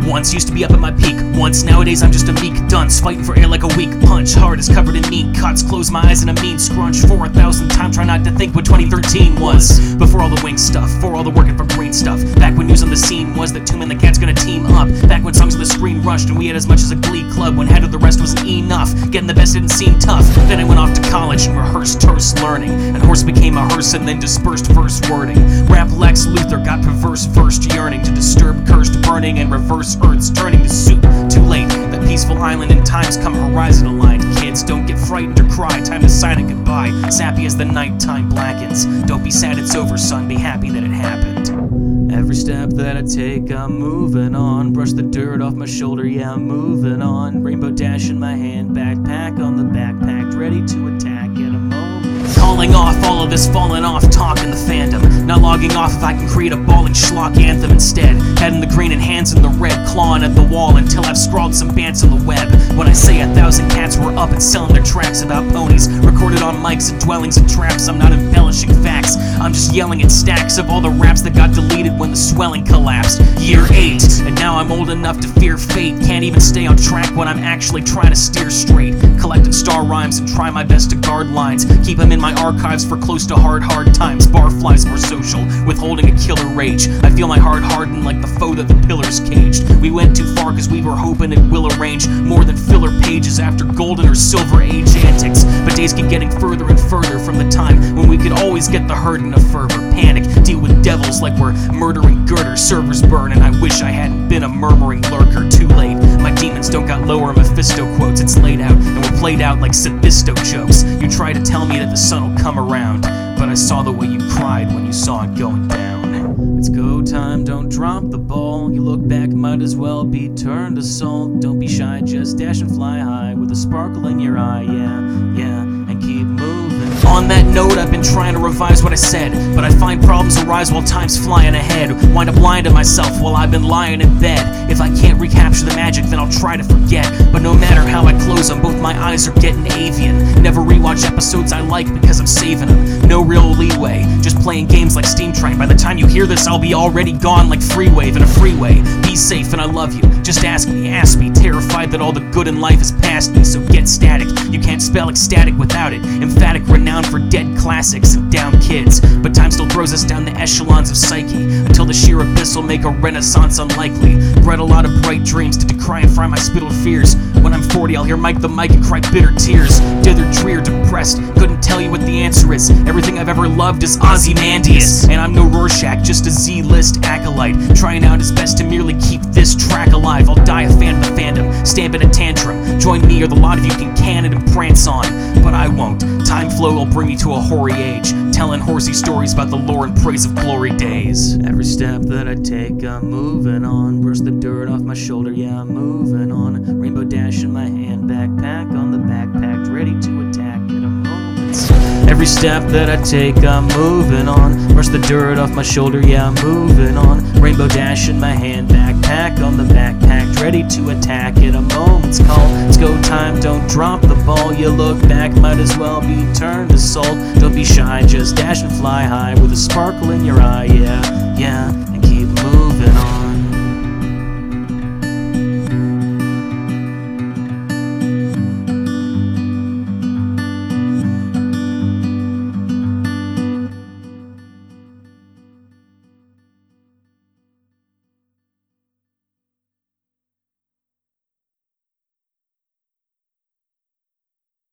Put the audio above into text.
Once used to be up at my peak, once nowadays I'm just a meek dunce, fighting for air like a weak punch. Heart is covered in mean cuts, close my eyes in a mean scrunch. 4,000 times try not to think what 2013 was. Before all the wing stuff, for all the working for green stuff. Back when news on the scene was that Tomb and the Cat's gonna team up. Back when songs on the screen rushed and we had as much as a glee club. When head of the rest wasn't enough, getting the best didn't seem tough. Then I went off to college and rehearsed terse learning, and horse became a hearse and then dispersed verse wording. Rap Lex Luthor got perverse first yearning to disturb cursed burning and reverse earth's turning to soup. Too late, that peaceful island in times come horizon aligned. Kids, don't get frightened or cry, time to sign it goodbye. Sappy as the nighttime blackens. Don't be sad it's over, son, be happy that it happened. Every step that I take, I'm moving on. Brush the dirt off my shoulder, yeah, I'm moving on. Rainbow dash in my hand, backpack on the backpack, ready to attack at a moment. Calling off all of this falling off talk in the fandom. Not logging off if I can create a bawling schlock anthem instead. Head in the green and hands in the red, clawing at the wall until I've scrawled some bants on the web. When I say 1,000 cats were up and selling their tracks about ponies, recorded on mics and dwellings and traps, I'm not embellishing facts. I'm just yelling at stacks of all the raps that got deleted when the swelling collapsed. Year 8, and now I'm old enough to fear fate. Can't even stay on track when I'm actually trying to steer straight. Collecting star rhymes and try my best to guard lines. Keep them in my archives for close to hard times. Barflies more social, withholding a killer rage. I feel my heart harden like the foe that the pillars caged. We went too far cause we were hoping it will arrange more than filler pages after golden or silver age antics. But days keep getting further and further from the time when we could always get the herd in a fervor. Panic, deal with devils like we're murdering girder. Servers burn and I wish I hadn't been a murmuring lurker. Too late, my demons don't got lower Mephisto quotes. It's laid out and we're played out like Sophisto jokes. You try to tell me that the sun will come around, but I saw the way you cried when you saw it going down. It's go time, don't drop the ball. You look back, might as well be turned to salt. Don't be shy, just dash and fly high with a sparkle in your eye, yeah, and keep moving. On that note, I've been trying to revise what I said, but I find problems arise while time's flying ahead. Wind up lying to myself while I've been lying in bed. If I can't recapture the magic, then I'll try to forget. But no matter how I close them, both my eyes are getting avian. Never rewatch episodes I like because I'm saving them. No real leeway, just playing games like Steam Train. By the time you hear this, I'll be already gone like Freewave in a freeway. Be safe and I love you, just ask me. Terrified that all the good in life is past me, so get static. You can't spell ecstatic without it. Emphatic, renowned for dead classics and down kids. But time still throws us down the echelons of psyche, until the sheer abyss will make a renaissance unlikely. Bred a lot of bright dreams to decry and fry my spittled fears. When I'm 40, I'll hear Mike the Mic and cry bitter tears. Dithered, drear, depressed, couldn't tell you what the answer is. Everything I've ever loved is Ozymandias, and I'm no Rorschach, just a Z-list acolyte, trying out his best to merely keep this track alive. I'll die a fan of the fandom, stamp in a tantrum. Join me or the lot of you can can it and prance on, but I won't. Time flow will bring me to a hoary age, telling horsey stories about the lore and praise of glory days. Every step that I take, I'm moving on. Brush the dirt off my shoulder, yeah, I'm moving on. Rainbow dash in my hand, backpack on the backpack, ready to attack at a moment's. Every step that I take, I'm moving on. Brush the dirt off my shoulder, yeah, I'm moving on. Rainbow dash in my hand, backpack on the backpack, ready to attack at a moment's call. It's go time, don't drop the ball. You look back, might as well be turned to salt. Don't be shy, just dash and fly high with a sparkle in your eye, yeah,